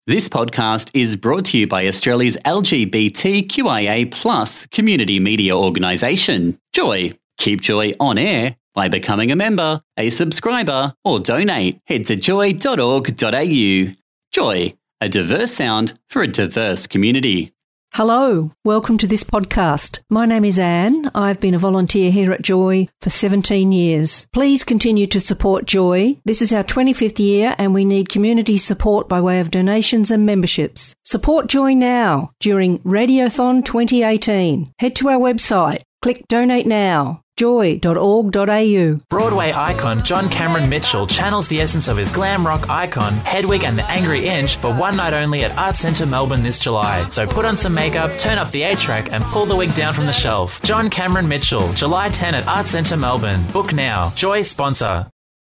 This podcast is brought to you by Australia's LGBTQIA+ community media organisation, Joy. Keep Joy on air by becoming a member, a subscriber, or donate. Head to joy.org.au. Joy, a diverse sound for a diverse community. Hello, welcome to this podcast. My name is Anne. I've been a volunteer here at Joy for 17 years. Please continue to support Joy. This is our 25th year and we need community support by way of donations and memberships. Support Joy now during Radiothon 2018. Head to our website, click Donate Now. Joy.org.au. Broadway icon John Cameron Mitchell channels the essence of his glam rock icon, Hedwig and the Angry Inch, for one night only at Arts Centre Melbourne this July. So put on some makeup, turn up the A-track and pull the wig down from the shelf. John Cameron Mitchell, July 10 at Arts Centre Melbourne. Book now. Joy sponsor.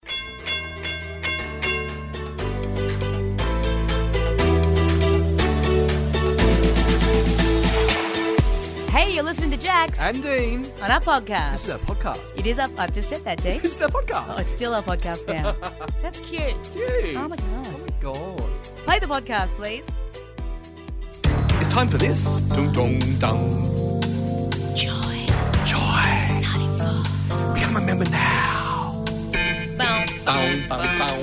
Hey, you're listening to Jax And Dean. on our podcast. This is our podcast. It is up. I've just said that, Dean. This is our podcast. Oh, it's still our podcast now. That's cute. Cute. Oh my god. Oh my God. Play the podcast, please. It's time for this. Dung dung dung. Joy. Joy. 94. Become a member now. Bow. Bow, bow, bow.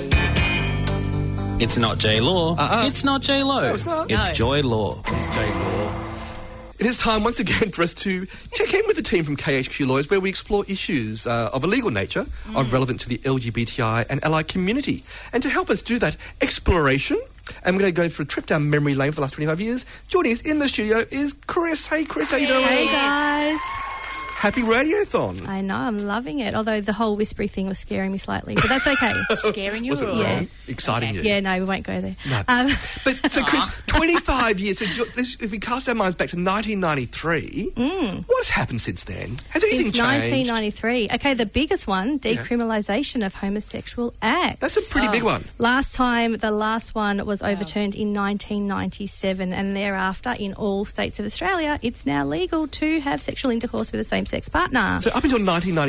It's not J Law. It's not J Lo. No, it's not. It's No. Joy Law. It's J Law. It is time once again for us to check in with the team from KHQ Lawyers, where we explore issues of a legal nature of relevant to the LGBTI and ally community. And to help us do that exploration, and we're going to go for a trip down memory lane for the last 25 years, joining us in the studio is Chris. Hey, Chris, how you doing? Hey guys. Happy Radiothon. I know, I'm loving it. Although the whole whispery thing was scaring me slightly, but that's okay. Scaring you? Was it or- wrong? Yeah. Exciting you? Yeah, no, we won't go there. No. But so, Chris, 25 years. So if we cast our minds back to 1993, what's happened since then? Has anything Since changed? 1993. Okay, the biggest one, decriminalisation of homosexual acts. That's a pretty big one. The last one was overturned in 1997, and thereafter, in all states of Australia, it's now legal to have sexual intercourse with a same-sex partner. So up until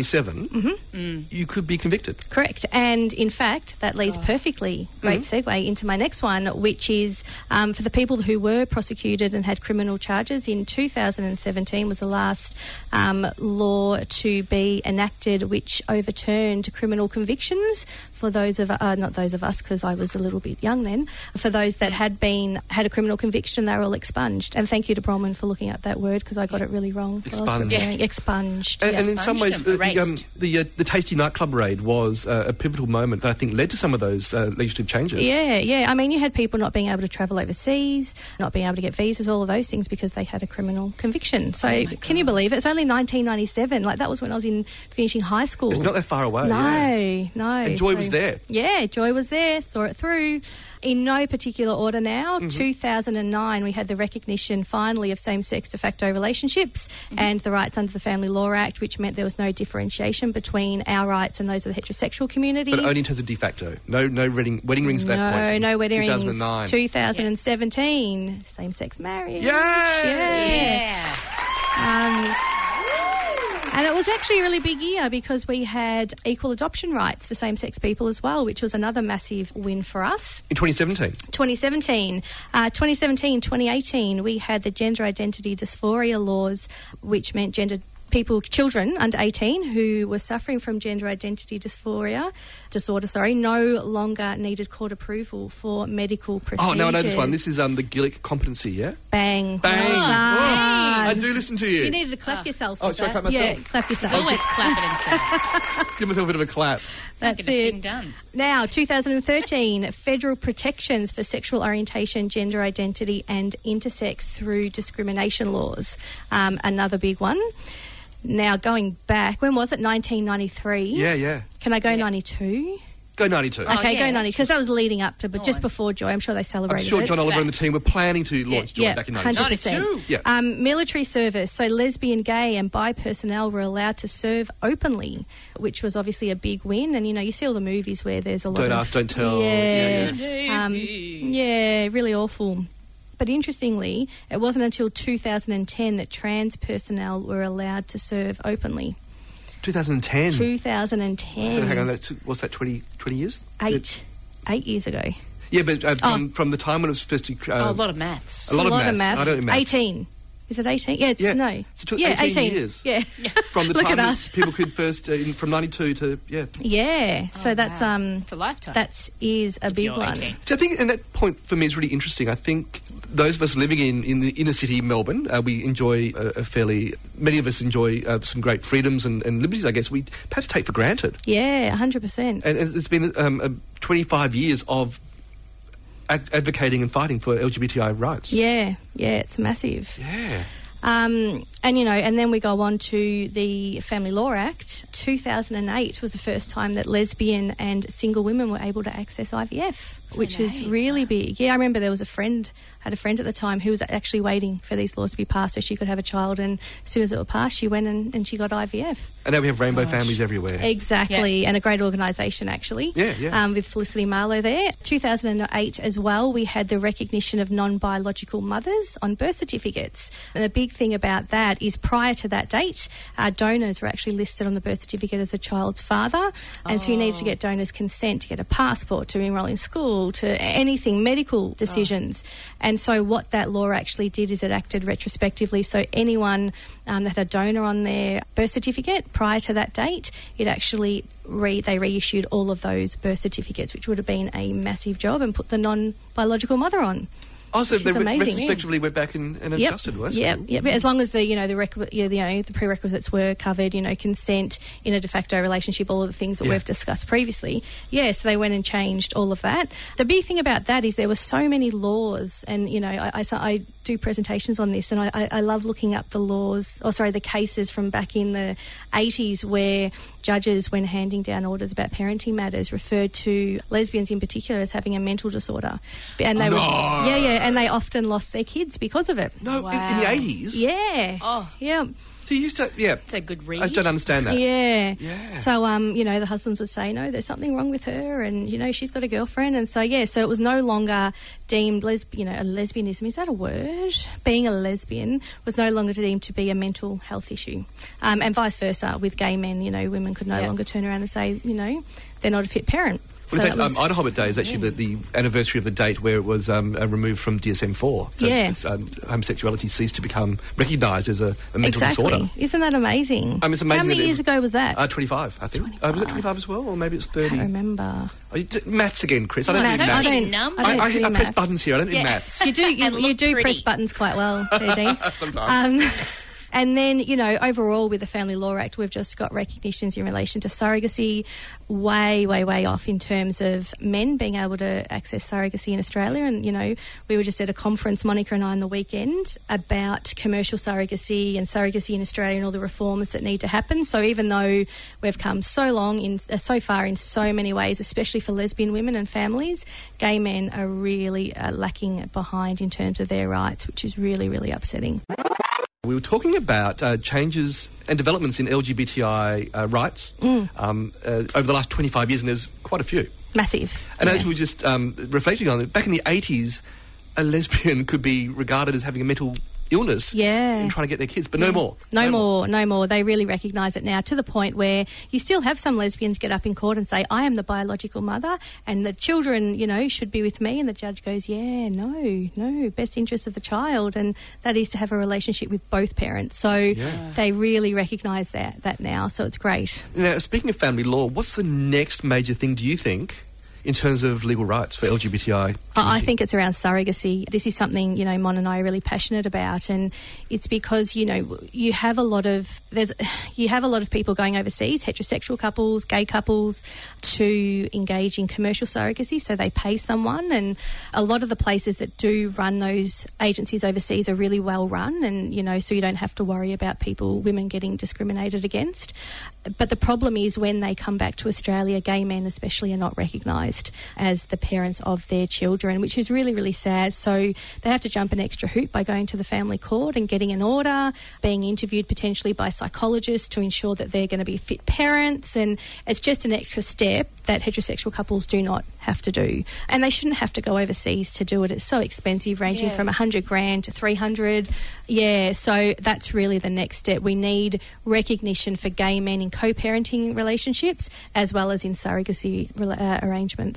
1997, you could be convicted. Correct. And in fact, that leads perfectly, great segue, into my next one, which is for the people who were prosecuted and had criminal charges. In 2017 was the last law to be enacted which overturned criminal convictions for those of, not those of us because I was a little bit young then, for those that had a criminal conviction, they were all expunged. And thank you to Bronwyn for looking up that word because I got it really wrong. Expunged. Expunged. And yes. in some ways, the Tasty nightclub raid was a pivotal moment that I think led to some of those legislative changes. Yeah. I mean, you had people not being able to travel overseas, not being able to get visas, all of those things because they had a criminal conviction. So can you believe it? It's only 1997. Like, that was when I was finishing high school. It's not that far away. No. And Joy was there. Yeah, Joy was there, saw it through. In no particular order now, 2009 we had the recognition finally of same-sex de facto relationships and the rights under the Family Law Act, which meant there was no differentiation between our rights and those of the heterosexual community. But only in terms of de facto. No wedding rings at that point. No wedding 2009. rings. 2017, same-sex marriage. Yay! And it was actually a really big year because we had equal adoption rights for same-sex people as well, which was another massive win for us. In 2017? 2018, we had the gender identity dysphoria laws, which meant children under 18 who were suffering from gender identity disorder, no longer needed court approval for medical procedures. Oh, no, I know this one. This is the Gillick competency, yeah? Bang. Bang. Done. I do listen to you. You needed to clap yourself. Oh, with should I that. clap myself? Yeah, clap yourself. He's always clapping himself. Give myself a bit of a clap. That's Get a thing it. done. Now, 2013, federal protections for sexual orientation, gender identity and intersex through discrimination laws. Another big one. Now, going back, when was it? 1993? Yeah. Can I go 92? Go 92. Okay, yeah. go 90, because that was leading up to, but just before Joy. I'm sure they I'm celebrated sure it. John Oliver and the team were planning to launch Joy back in 92. 100%. Yeah. Military service, so lesbian, gay and bi personnel were allowed to serve openly, which was obviously a big win. And, you see all the movies where there's a lot Don't of... ask, don't tell. Yeah. Yeah. Really awful. But interestingly, it wasn't until 2010 that trans personnel were allowed to serve openly. 2010. 2010. So hang on, what's that, 20 years? 8 years ago. Yeah, but from the time when it was first... a lot of maths. A lot of maths. I don't know maths. 18. Is it 18? Yeah, it's, no. It took 18 years. Yeah. From the Look time at that us. people could first... from 92 to... Yeah. Yeah. So that's... It's a lifetime. That is a big you're one. 18. So I think, and that point for me is really interesting. I think those of us living in the inner city Melbourne, we enjoy many of us enjoy some great freedoms and liberties, I guess, we perhaps take for granted. Yeah, 100%. And it's been 25 years of advocating and fighting for LGBTI rights. Yeah, it's massive. Yeah. And then we go on to the Family Law Act. 2008 was the first time that lesbian and single women were able to access IVF, which was really big. Yeah, I remember there was a friend at the time who was actually waiting for these laws to be passed so she could have a child, and as soon as it was passed, she went and she got IVF. And now we have rainbow families everywhere. Exactly, and a great organisation, actually. Yeah. With Felicity Marlowe there. 2008 as well, we had the recognition of non-biological mothers on birth certificates. And the big thing about that is prior to that date, donors were actually listed on the birth certificate as a child's father, and so you needed to get donors' consent to get a passport, to enrol in school, to anything, medical decisions. And so what that law actually did is it acted retrospectively. So anyone that had a donor on their birth certificate prior to that date, it actually they reissued all of those birth certificates, which would have been a massive job, and put the non-biological mother on. Oh, so they amazing. retrospectively went back and adjusted. Well, that's cool. But as long as the prerequisites were covered, consent in a de facto relationship, all of the things that we've discussed previously. Yeah, so they went and changed all of that. The big thing about that is there were so many laws, and I do presentations on this, and I love looking up the cases from back in the 80s where judges, when handing down orders about parenting matters, referred to lesbians in particular as having a mental disorder, and they and they often lost their kids because of it. No, in the 80s? Yeah. Oh. Yeah. So you used to... Yeah. It's a good read. I don't understand that. Yeah. Yeah. So, the husbands would say, no, there's something wrong with her, and, she's got a girlfriend. And so, so it was no longer deemed, a lesbianism, is that a word? Being a lesbian was no longer deemed to be a mental health issue. And vice versa with gay men, women could no longer turn around and say, they're not a fit parent. Well, in fact, Idaho Day is actually the anniversary of the date where it was removed from DSM-4. So homosexuality ceased to become recognised as a mental disorder. Isn't that amazing? It's amazing. How many years ago was that? 25, I think. 25. Was it 25 as well, or maybe it's 30? I can't remember. Maths again, Chris. I don't do maths. I press buttons here. I don't do maths. You do press buttons quite well, TG. Sometimes. And then, overall with the Family Law Act, we've just got recognitions in relation to surrogacy way, way, way off in terms of men being able to access surrogacy in Australia. And, we were just at a conference, Monica and I, on the weekend about commercial surrogacy and surrogacy in Australia and all the reforms that need to happen. So even though we've come so far in so many ways, especially for lesbian women and families, gay men are really lacking behind in terms of their rights, which is really, really upsetting. We were talking about changes and developments in LGBTI rights over the last 25 years, and there's quite a few. Massive. And as we were just reflecting on it, back in the 80s, a lesbian could be regarded as having a mental illness and trying to get their kids, but no more. No more. They really recognise it now, to the point where you still have some lesbians get up in court and say, I am the biological mother and the children, should be with me, and the judge goes, no, best interest of the child, and that is to have a relationship with both parents. So they really recognise that now, so it's great. Now, speaking of family law, what's the next major thing, do you think, in terms of legal rights for LGBTI? I think it's around surrogacy. This is something, Mon and I are really passionate about, and it's because, you have a lot of people going overseas, heterosexual couples, gay couples, to engage in commercial surrogacy, so they pay someone, and a lot of the places that do run those agencies overseas are really well run, and, so you don't have to worry about women getting discriminated against. But the problem is when they come back to Australia, gay men especially are not recognised as the parents of their children, which is really, really sad. So they have to jump an extra hoop by going to the family court and getting an order, being interviewed potentially by psychologists to ensure that they're going to be fit parents, and it's just an extra step that heterosexual couples do not have to do. And they shouldn't have to go overseas to do it. It's so expensive, ranging from $100,000 to $300,000. Yeah, so that's really the next step. We need recognition for gay men in co-parenting relationships as well as in surrogacy arrangements.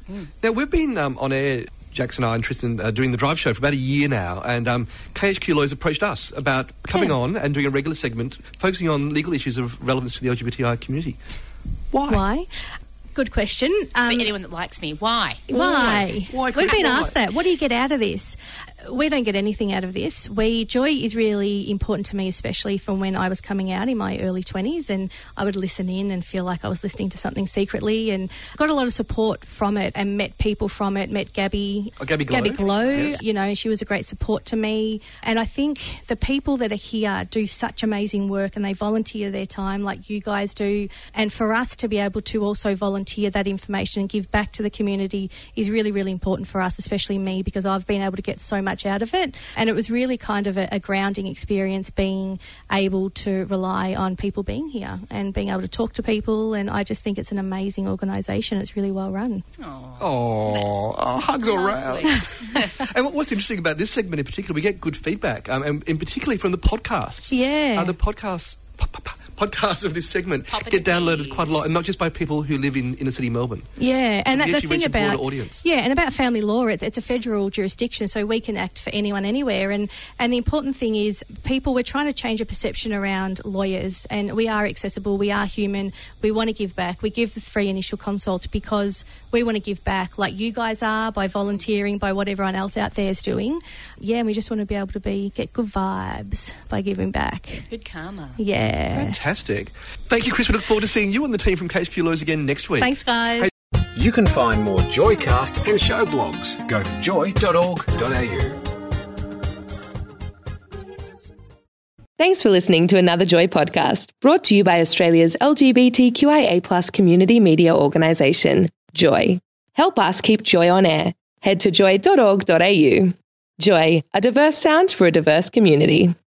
Now, we've been on air, Jax and I and Tristan, doing the Drive Show for about a year now, and KHQ Lawyers approached us about coming on and doing a regular segment focusing on legal issues of relevance to the LGBTI community. Why? Good question. For anyone that likes me, why? Why? Why, We've been Chris, asked that. What do you get out of this? We don't get anything out of this. Joy is really important to me, especially from when I was coming out in my early 20s, and I would listen in and feel like I was listening to something secretly, and got a lot of support from it and met people from it. Met Gabby Glow. Yes. You know, she was a great support to me. And I think the people that are here do such amazing work, and they volunteer their time like you guys do. And for us to be able to also volunteer that information and give back to the community is really, really important for us, especially me, because I've been able to get so much out of it. And it was really kind of a grounding experience, being able to rely on people being here and being able to talk to people. And I just think it's an amazing organisation. It's really well run. Hugs all round. And what's interesting about this segment in particular, we get good feedback, and particularly from the podcasts. Yeah. The podcasts of this segment get downloaded quite a lot, and not just by people who live in inner city Melbourne. Yeah, and we the actually thing reach a broader about audience. and about family law, it's a federal jurisdiction, so we can act for anyone, anywhere. And the important thing is, we're trying to change a perception around lawyers, and we are accessible, we are human, we want to give back. We give the free initial consult because we want to give back, like you guys are, by volunteering, by what everyone else out there is doing. Yeah, and we just want to be able to get good vibes by giving back. Good karma. Yeah. Fantastic. Thank you, Chris. We look forward to seeing you and the team from KHQ Lawyers again next week. Thanks, guys. You can find more Joycast and show blogs. Go to joy.org.au. Thanks for listening to another Joy podcast, brought to you by Australia's LGBTQIA+ community media organisation, Joy. Help us keep Joy on air. Head to joy.org.au. Joy, a diverse sound for a diverse community.